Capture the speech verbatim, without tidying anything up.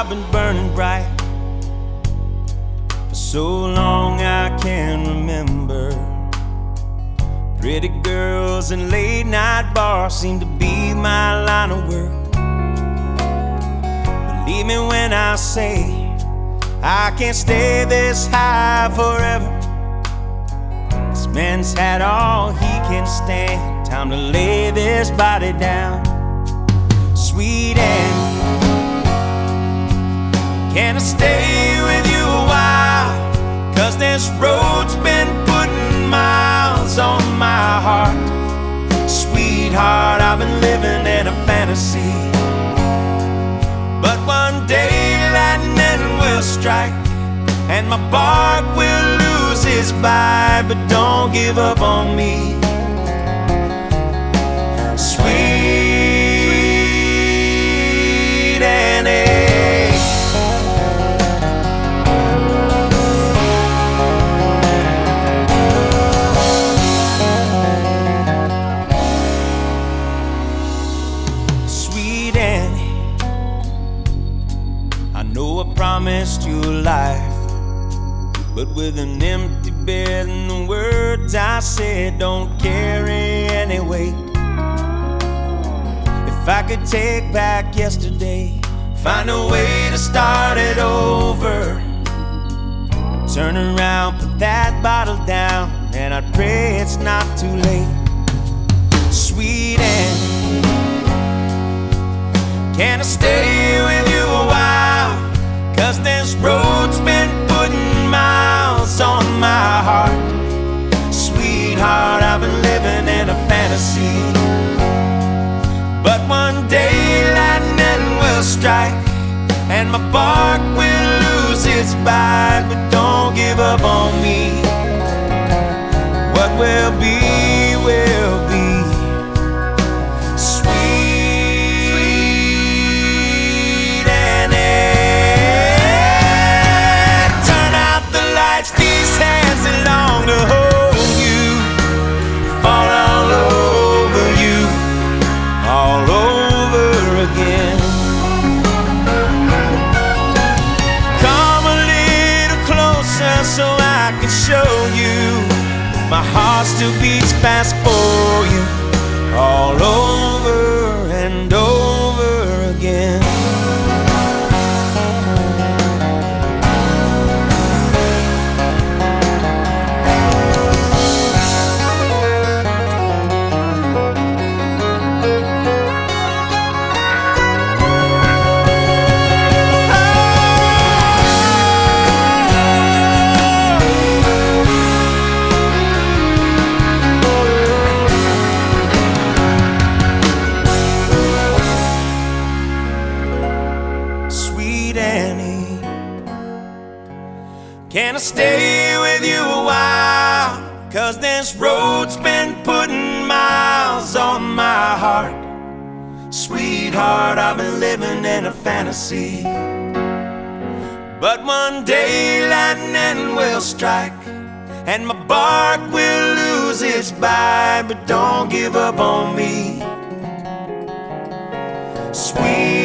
I've been burning bright for so long I can't remember. Pretty girls and late night bars seem to be my line of work. Believe me when I say I can't stay this high forever. This man's had all he can stand. Time to lay this body down. Sweet Annie, can I stay with you a while? Cause this road's been putting miles on my heart. Sweetheart, I've been living in a fantasy, but one day lightning will strike and my bark will lose its bite. But don't give up on me, sweet Annie. Sweet Annie, I know I promised you a life, but with an empty bed and the words I said don't carry any weight. If I could take back yesterday, find a way to start it over, I'd turn around, put that bottle down, and I'd pray it's not too late. Sweet Annie, can I stay with you a while? Cause this road's been putting miles on my heart. Sweetheart, I've been living in a fantasy, but one day lightning will strike and my bark will lose its bite. But don't give up on me, what will be, will be. Sweet Annie, turn out the lights, these hands belong to hold you, fall all over you, all over again. Come a little closer so I can show you my heart still beats fast for you, all over and over again. Annie, can I stay with you a while? Cause this road's been putting miles on my heart. Sweetheart, I've been living in a fantasy, but one day lightning will strike and my bark will lose its bite. But don't give up on me, sweet